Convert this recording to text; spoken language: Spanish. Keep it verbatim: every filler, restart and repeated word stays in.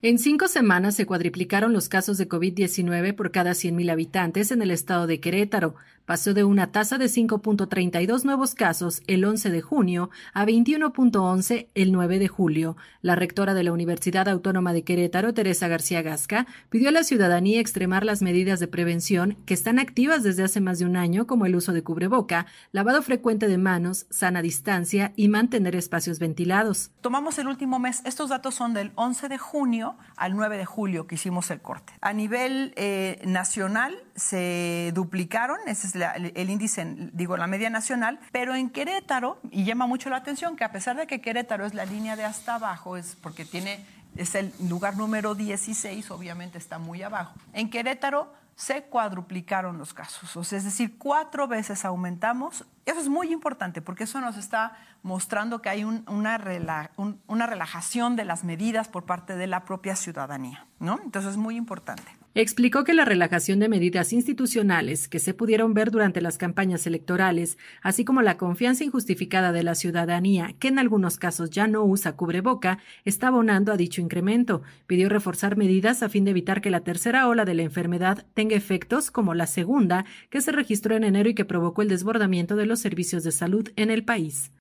En cinco semanas se cuadriplicaron los casos de COVID diecinueve por cada cien mil habitantes en el estado de Querétaro. Pasó de una tasa de cinco punto treinta y dos nuevos casos el once de junio a veintiuno punto once el nueve de julio. La rectora de la Universidad Autónoma de Querétaro, Teresa García Gasca, pidió a la ciudadanía extremar las medidas de prevención que están activas desde hace más de un año, como el uso de cubreboca, lavado frecuente de manos, sana distancia y mantener espacios ventilados. Tomamos el último mes, estos datos son del once de junio al nueve de julio que hicimos el corte. A nivel eh, nacional se duplicaron, ese es la, el, el índice, digo, la media nacional, pero en Querétaro, y llama mucho la atención que a pesar de que Querétaro es la línea de hasta abajo, es porque tiene, es el lugar número dieciséis, obviamente está muy abajo. En Querétaro se cuadruplicaron los casos, o sea, es decir, cuatro veces aumentamos. Eso es muy importante porque eso nos está mostrando que hay un, una, rela, un, una relajación de las medidas por parte de la propia ciudadanía, ¿no? Entonces es muy importante. Explicó que la relajación de medidas institucionales que se pudieron ver durante las campañas electorales, así como la confianza injustificada de la ciudadanía, que en algunos casos ya no usa cubreboca, está abonando a dicho incremento. Pidió reforzar medidas a fin de evitar que la tercera ola de la enfermedad tenga efectos como la segunda, que se registró en enero y que provocó el desbordamiento de los servicios de salud en el país.